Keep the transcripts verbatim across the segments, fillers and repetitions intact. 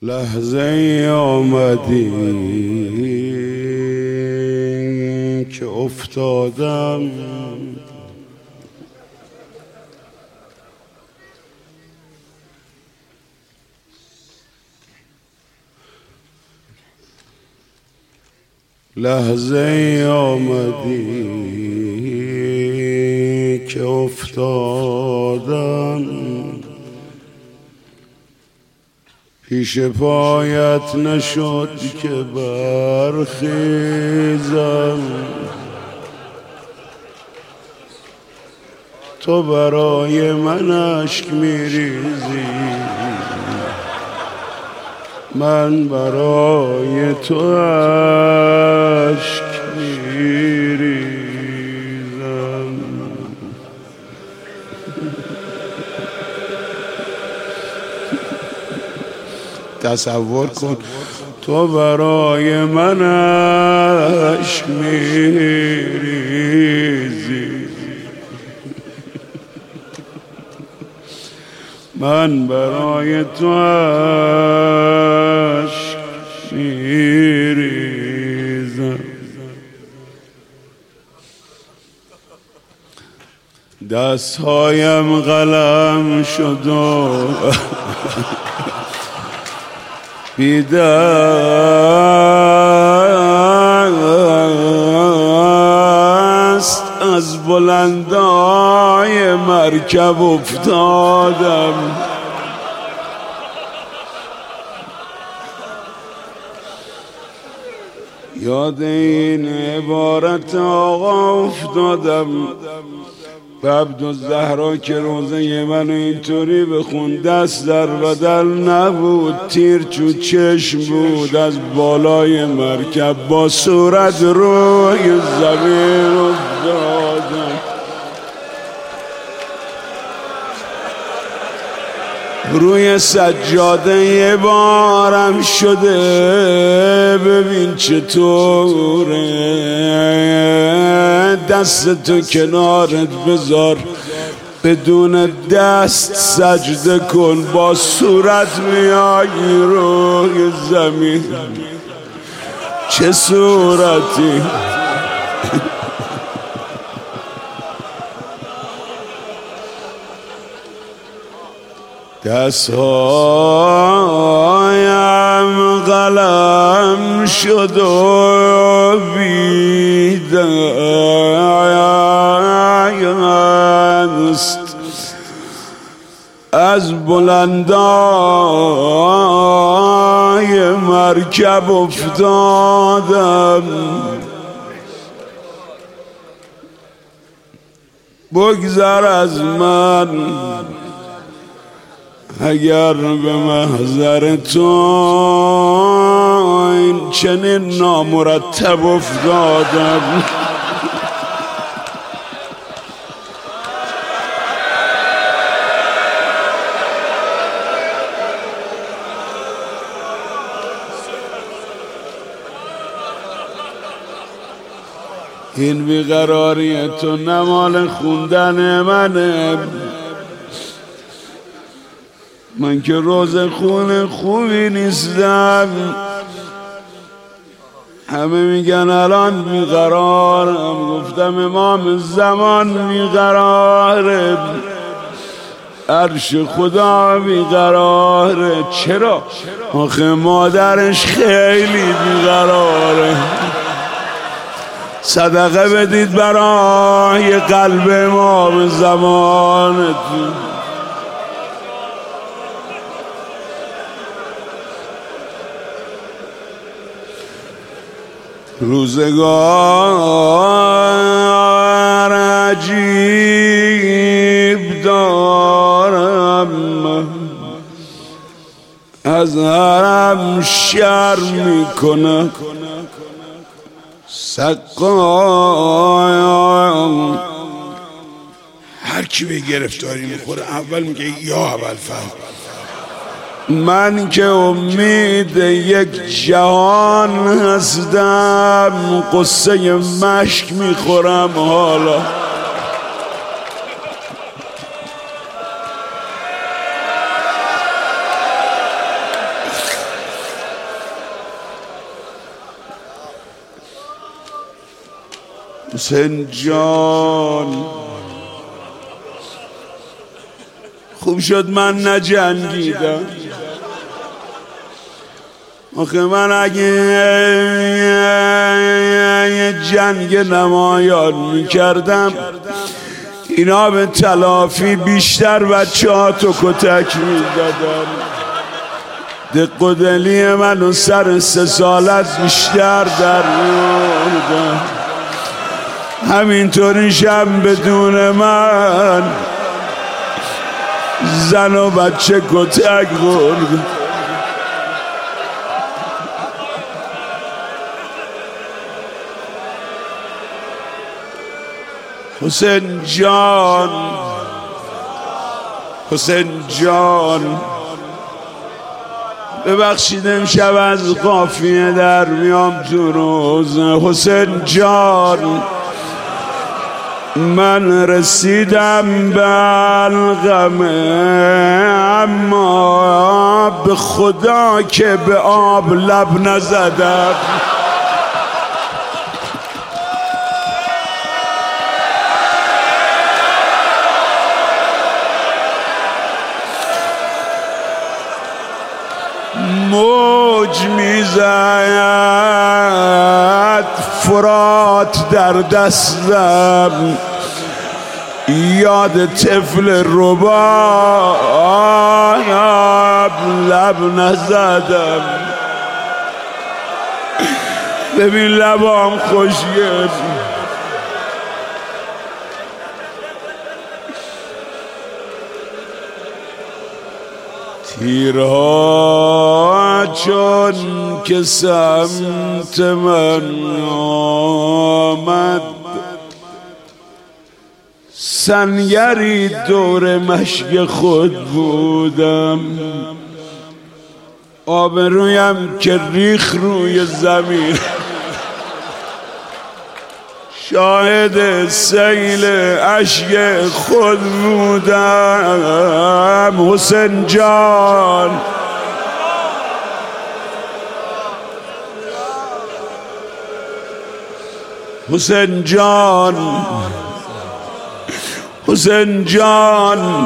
لحظه ای آمدی که افتادم لحظه ای آمدی که افتادم پیش پایت نشد که برخیزم تو برای من اشک میریزی من برای تو اشک میریزم تصور کن تو برای من اشک میریزی من برای تو اشک میریزم دستهایم قلم شد و بی دست از بلندای مرکب افتادم یاد این عبارت آقا افتادم به عبدالزهرا که روزه منو اینطوری بخون دست در بدل نبود تیر چو چشم بود از بالای مرکب با صورت روی زمین افتادم روی سجاده یه بارم شده ببین چطوره دست تو کنارت بذار بدون دست سجده کن با صورت میای روی زمین چه صورتی دستهایم قلم شد و بی دست از بلندای مرکب افتادم بگذر از من اگر به محضر تو این چنین نامرتب افتادم این بیقراری تو نمال خوندن منه من که روز خون خوبی نیستم همه میگن الان بیقرارم گفتم امام زمان بیقراره عرش خدا بیقراره چرا؟ آخه مادرش خیلی بیقراره صدقه بدید برای قلب امام زمانتون روزگار عجیب دارم از حرم شر میکنه سقایم هر کی به گرفتاری میخوره اول میگه یا اول فهم من که امید یک جهان هستم قصه مشک میخورم حالا حسین جان خوب شد من نجنگیدم، آخه من اگه جنگ نمایان میکردم اینا به تلافی بیشتر بچه ها تو کتک میدادن. دق و دلی منو سر سه سالت بیشتر در میوردن، همینطوری شم بدون من زن و بچه کتک خورد. حسین جان حسین جان ببخشید امشب از قافیه در میام تو روز. حسین جان من رسیدم به القمه، اما به خدا که به آب لب نزدم. موج میزد فرات در دستم، یاد طفل رباب لب نزدم. ببین لبام خوشگل، تیرها چون که سمت من آمد، سنگری دور مشک خود بودم. آبرویم که ریخ روی زمین، شاهد سیل اشک خود بودم. حسین جان حسین جان حسین جان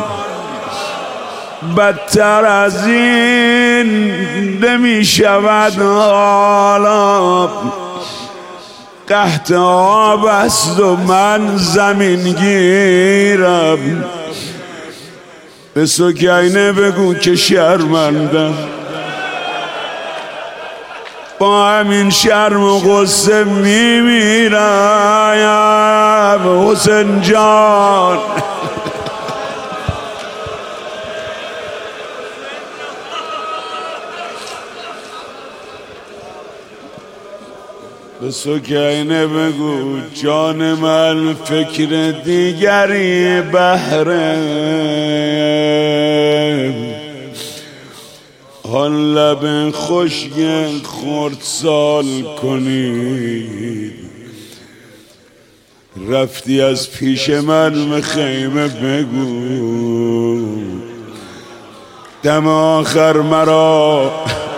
بدتر از این نمی شود حالا. قحط آب است و من زمین گیرم. به سکینه بگو که شرمندم، با همین شرم و غصه میمیرم. حسین جان به سکینه بگو جان من فکر دیگری بهره، آن لب خشک خردسال کنی. رفتی از پیش من به خیمه بگو دم آخر مرا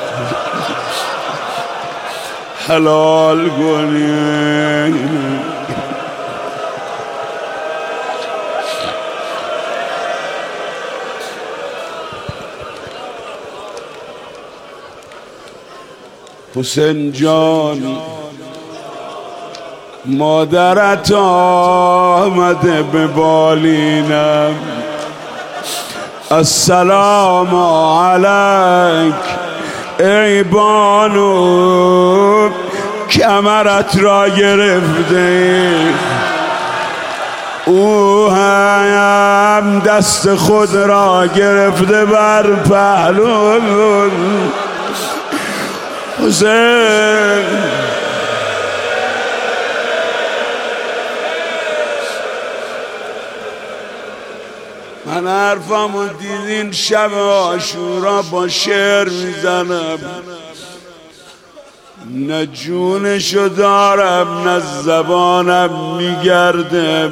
حلال کنی. حسین جان مادرت آمده به بالینم، السلام علیک ای بانو، کمرت را گرفته. او هم دست خود را گرفته بر پهلو. حسین من حرفمو دیدین شب عاشورا با شعر میزنم، نه جونشو دارم نه زبانم میگردم.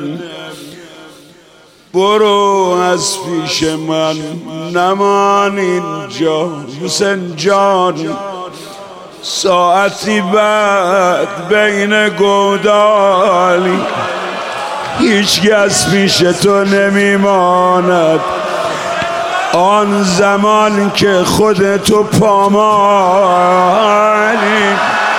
برو از پیش من نمان اینجا. حسین جان ساعتی بعد بین گودالی هیچ کس پیش تو نمیماند. آن زمان که خودتو پامالی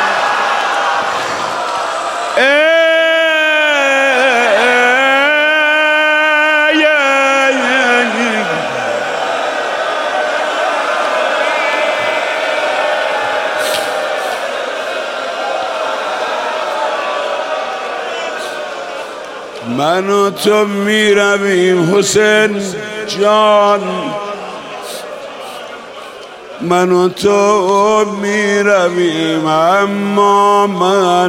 من و تو می رویم حسین جان، من و تو می رویم، اما من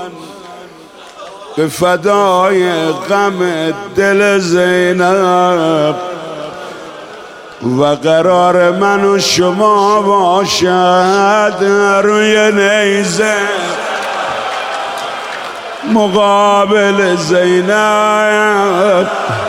به فدای غم دل زینب و قرار من و شما باشد روی نیزه مقابل زینب.